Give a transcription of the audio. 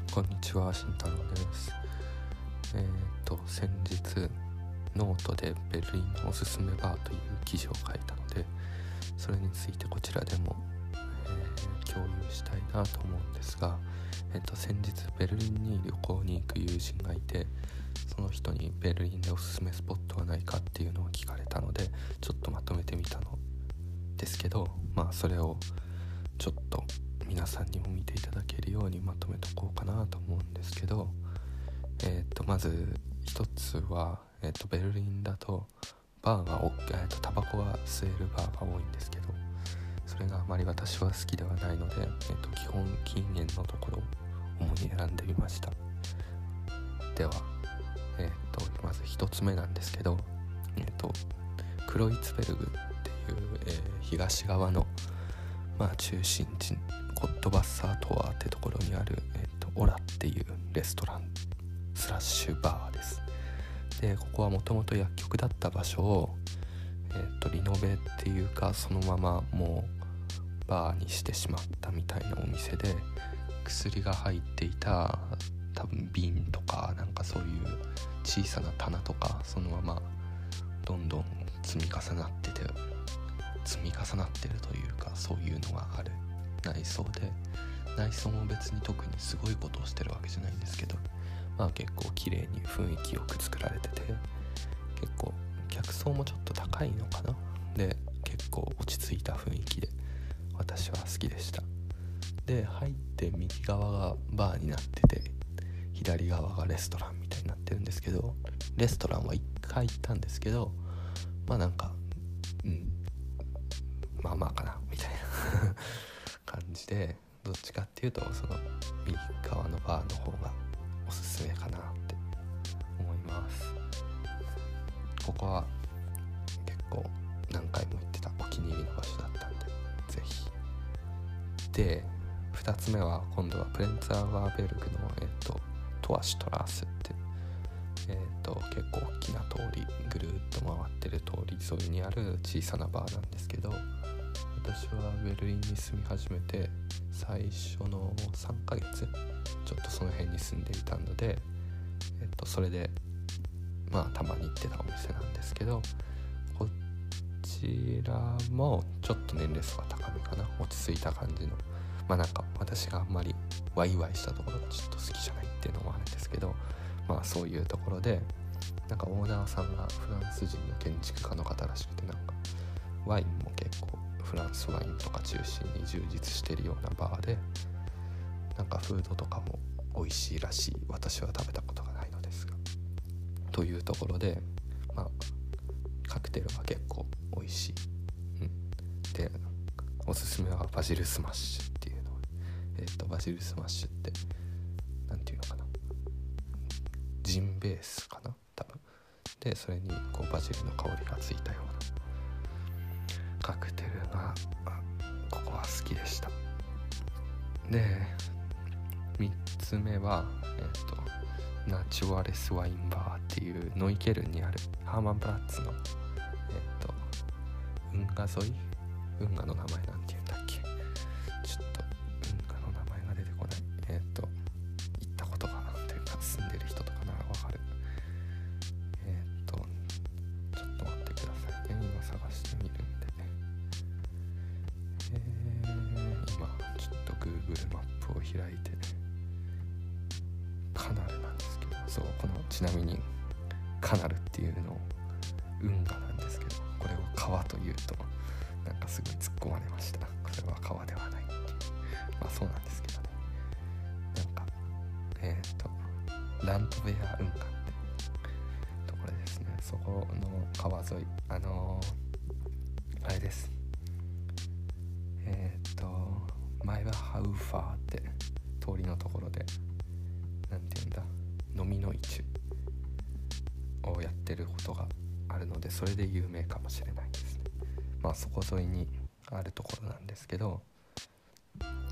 こんにちは、慎太郎です。先日ノートでベルリンのおすすめバーという記事を書いたので、それについてこちらでも、共有したいなと思うんですが、先日ベルリンに旅行に行く友人がいて、その人にベルリンでおすすめスポットはないかっていうのを聞かれたので、ちょっとまとめてみたのですけど、それをちょっと皆さんにも見ていただけるようにまとめておこうかなと思うんですけど、まず一つは、ベルリンだとバーがタバコが吸えるバーが多いんですけど、それがあまり私は好きではないので、基本禁煙のところを主に選んでみました。では、まず一つ目なんですけど、クロイツベルグっていう、東側の中心地コットバッサートワーってところにある、オラっていうレストランスラッシュバーです。で、ここはもともと薬局だった場所を、リノベっていうか、そのままもうバーにしてしまったみたいなお店で、薬が入っていた多分瓶とかそういう小さな棚とか、そのままどんどん積み重なってるというか、そういうのがある内装で、内装も別に特にすごいことをしてるわけじゃないんですけど、結構綺麗に雰囲気よく作られてて、結構客層もちょっと高いのかな。で、結構落ち着いた雰囲気で私は好きでした。で、入って右側がバーになってて、左側がレストランみたいになってるんですけど、レストランは1回行ったんですけど、まあかなみたいな感じで、どっちかっていうとその右側のバーの方がおすすめかなって思います。ここは結構何回も行ってたお気に入りの場所だったんで、ぜひ。で、2つ目は今度はプレンツァーワーベルグの、トアシュトラースって、結構大きな通りぐるっと回ってる通り沿いにある小さなバーなんですけど、私はベルリンに住み始めて最初の3ヶ月ちょっとその辺に住んでいたので、それでたまに行ってたお店なんですけど、こちらもちょっと年齢層が高めかな。落ち着いた感じの、私があんまりワイワイしたところがちょっと好きじゃないっていうのもあるんですけど、そういうところで、オーナーさんがフランス人の建築家の方らしくて、ワインも結構フランスワインとか中心に充実してるようなバーで、フードとかも美味しいらしい。私は食べたことがないのですが、というところで、カクテルは結構美味しい、で、おすすめはバジルスマッシュっていうのを、バジルスマッシュってなんていうのかな、ジンベースかな多分で、それにバジルの香りがついたようなカクテルがここは好きでした。で、3つ目は、ナチュアレスワインバーっていうノイケルンにあるハーマンプラッツの、運河沿い、運河の名前なんていうんだっけ、ちょっと運河の名前が出てこない。行ったことがというか住んでる人とかならわかる。ちょっと待ってくださいね、今探してみるんでね。今ちょっと Google マップを開いて、カナルなんですけど、ちなみにカナルっていうのを運河なんですけど、これを川というとすごい突っ込まれました。これは川ではないっていう。そうなんですけどね。ラントベア運河ってところですね。そこの川沿い、あれです。マイバハウファーって通りのところで、なんていうんだ、飲みの市をやってることがあるので、それで有名かもしれないですね。そこ沿いにあるところなんですけど、